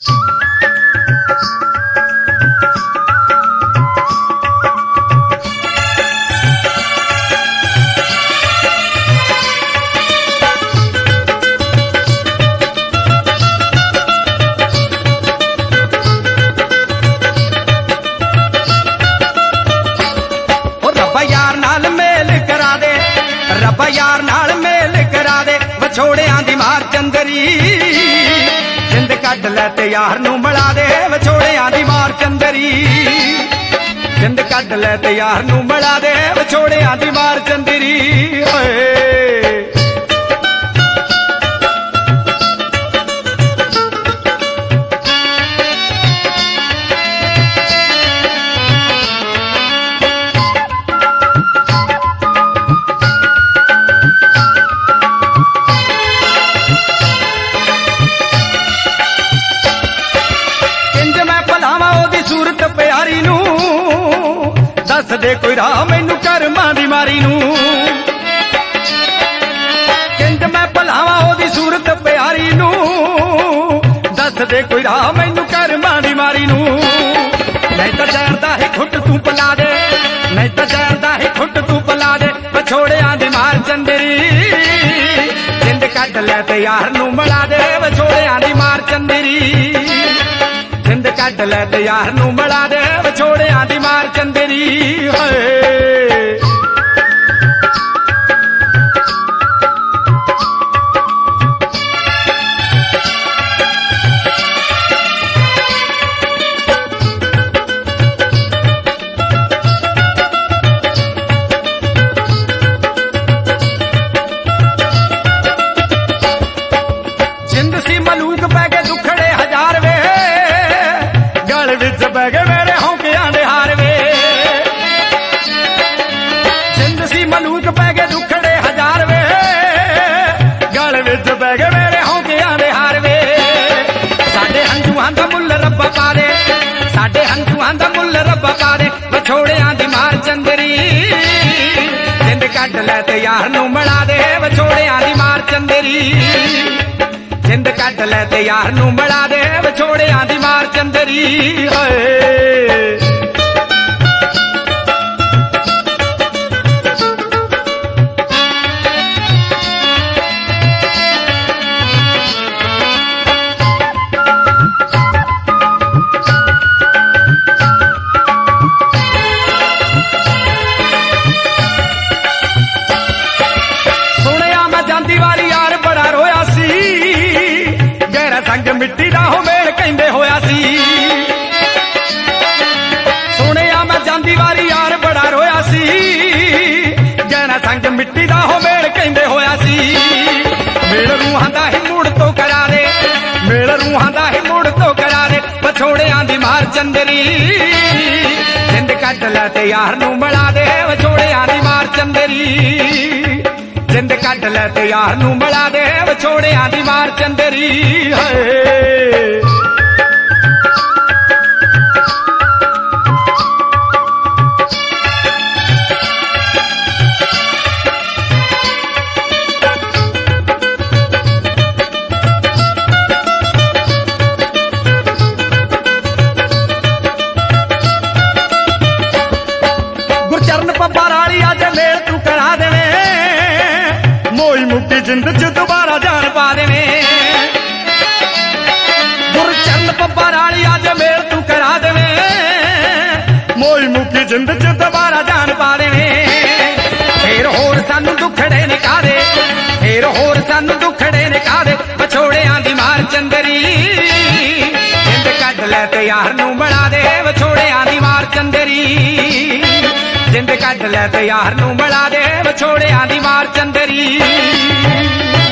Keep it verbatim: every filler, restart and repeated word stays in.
ਰੱਬਾ ਯਾਰ ਨਾਲ ਮੇਲ ਕਰਾ ਦੇ ਵਿਛੋੜਿਆਂ ਦੀ ਮਾਰ ਚੰਦਰੀ ਜਿੰਦ ਕੱਢ ਲੈ ਤੇ ਯਾਰ ਨੂੰ ਮਿਲਾ ਦੇ ਵਿਛੋੜਿਆਂ ਦੀ ਮਾਰ ਚੰਦਰੀ ਜਿੰਦ ਕੱਢ ਲੈ ਤੇ ਯਾਰ ਨੂੰ ਮਿਲਾ ਦੇ ਵਿਛੋੜਿਆਂ ਦੀ ਮਾਰ ਚੰਦਰੀ ਓਏ ਪਿਆਰੀ ਨੂੰ ਦੱਸ ਦੇ ਕੋਈ ਰਾਹ ਮੈਨੂੰ ਕਰਮਾਂ ਦੀ ਮਾਰੀ ਨੂੰ ਕਿੰਜ ਮੈਂ ਭੁਲਾਵਾਂ ਉਹਦੀ ਸੂਰਤ ਪਿਆਰੀ ਨੂੰ ਦੱਸ ਦੇ ਕੋਈ ਰਾਹ ਮੈਨੂੰ ਕਰਮਾਂ ਦੀ ਮਾਰੀ ਨੂੰ ਨਹੀਂ ਤਾਂ ਜ਼ਹਿਰ ਦਾ ਹੀ ਘੁੱਟ ਤੂੰ ਪਿਲਾ ਦੇ ਨਹੀਂ ਤਾਂ ਜ਼ਹਿਰ ਦਾ ਹੀ ਘੁੱਟ ਤੂੰ ਪਿਲਾ ਦੇ ਵਿਛੋੜਿਆਂ ਦੀ ਮਾਰ ਚੰਦਰੀ ਜਿੰਦ ਕੱਢ ਲੈ ਤੇ ਯਾਰ ਨੂੰ ਮਿਲਾ ਦੇ ਵਿਛੋੜਿਆਂ ਦੀ ਮਾਰ ਚੰਦਰੀ ਜਿੰਦ ਕੱਢ ਲੈ ਤੇ ਯਾਰ ਨੂੰ ਮਿਲਾ ਦੇ ਵਿਛੋੜਿਆਂ ਦੀ ਮਾਰ ਚੰਦਰੀ ਹੋਏ ਜਿੰਦ ਸੀ ਮਲੂਕ ਪੈ ਕੇ ਦੁਖੜੇ ਹਜ਼ਾਰ ਵੇ ਵਿੱਚ ਬਹਿ ਗਏ ਮੇਰੇ ਹੌਕਿਆਂ ਦੇ ਹਾਰ ਵੇ ਜਿੰਦ ਸੀ ਮਲੂਕ ਪੈ ਗਏ ਦੁਖੜੇ ਹਜ਼ਾਰ ਵੇ ਗਲ ਵਿੱਚ ਬਹਿ ਗਏ ਮੇਰੇ ਹੌਕਿਆਂ ਦੇ ਹਾਰ ਵੇ ਸਾਡੇ ਹੰਝੂਆਂ ਦਾ ਮੁੱਲ ਰੱਬਾ ਪਾ ਦੇ ਸਾਡੇ ਹੰਝੂਆਂ ਦਾ ਮੁੱਲ ਰੱਬਾ ਪਾ ਦੇ ਵਿਛੋੜਿਆਂ ਦੀ ਮਾਰ ਚੰਦਰੀ ਜਿੰਦ ਕੱਢ ਲੈ ਤੇ ਯਾਰ ਨੂੰ ਮਿਲਾ ਦੇ ਵਿਛੋੜਿਆਂ ਦੀ ਮਾਰ ਚੰਦਰੀ ਜਿੰਦ ਕੱਢ ਲੈ ਤੇ ਯਾਰ ਨੂੰ ਮਿਲਾ ਦੇ ਵਿਛੋੜਿਆਂ ਦੀ ਮਾਰ ਚੰਦਰੀ ਹੋਏ ਸੁਣਿਆ ਮੈਂ ਜਾਂਦੀ ਵਾਲੀ ਯਾਰ ਬੜਾ ਰੋਇਆ ਸੀ ਗਹਿਰਾ ਸੰਗ ਮਿੱਟੀ ਦਾ ਹੋ ਮੇਲ ਕਹਿੰਦੇ ਹੋਇਆ ਸੀ ਸੁਣਿਆ ਮੈਂ ਜਾਂਦੀ ਵਾਰੀ ਯਾਰ ਬੜਾ ਰੋਇਆ ਸੀ ਗਹਿਰਾ ਸੰਗ ਮਿੱਟੀ ਦਾ ਹੋ ਮੇਲ ਕਹਿੰਦੇ ਹੋਇਆ ਸੀ ਮੇਲ ਰੂਹਾਂ ਦਾ ਹੀ ਮੂੜ ਤੋਂ ਕਰਾ ਦੇ ਮੇਲ ਰੂਹਾਂ ਦਾ ਹੀ ਮੂੜ ਤੋਂ ਕਰਾ ਦੇ ਵਿਛੋੜਿਆਂ ਦੀ ਮਾਰ ਚੰਦਰੀ ਜਿੰਦ ਕੱਢ ਲੈ ਤੇ ਯਾਰ ਨੂੰ ਮਿਲਾ ਦੇ ਵਿਛੋੜਿਆਂ ਦੀ ਮਾਰ ਚੰਦਰੀ ਜਿੰਦ ਕੱਢ ਲੈ ਤੇ ਯਾਰ ਨੂੰ ਮਿਲਾ ਦੇ ਵਿਛੋੜਿਆਂ ਦੀ ਮਾਰ ਚੰਦਰੀ ਹੋਏ ਗੁਰਚਰਨ ਪੱਪਾ ਰਾਲੀ ਅੱਜ ਮੇਲ ਤੂੰ ਕਰਾ ਦੇਵੇ ਮੋਈ ਮੁੱਕੀ ਜਿੰਦ ਚ ਦੁਬਾਰਾ ਜਾਨ ਪਾ ਦੇਵੇ ਗੁਰਚਰਨ ਪੱਪਾ ਰਾਲੀ ਅੱਜ ਮੇਲ ਤੂੰ ਕਰਾ ਦੇਵੇ ਮੋਈ ਮੁੱਕੀ ਜਿੰਦ ਚ ਦੁਬਾਰਾ ਜਾਨ ਪਾ ਦੇਵੇ ਫੇਰ ਹੋਰ ਸਾਨੂੰ ਦੁਖੜੇ ਨਿਕਾ ਦੇ ਫੇਰ ਹੋਰ ਸਾਨੂੰ ਦੁਖੜੇ ਨਿਕਾ ਦੇ ਵਿਛੋੜਿਆਂ ਦੀ ਮਾਰ ਚੰਦਰੀ ਜਿੰਦ ਕੱਢ ਲੈ ਤੇ ਯਾਰ ਨੂੰ ਮਿਲਾ ਦੇ ਵਿਛੋੜਿਆਂ ਦੀ ਮਾਰ ਚੰਦਰੀ ਜਿੰਦ ਕੱਢ ਲੈ ਤੇ ਯਾਰ ਨੂੰ ਮਿਲਾ ਦੇ ਵਿਛੋੜਿਆਂ ਦੀ ਮਾਰ ਚੰਦਰੀ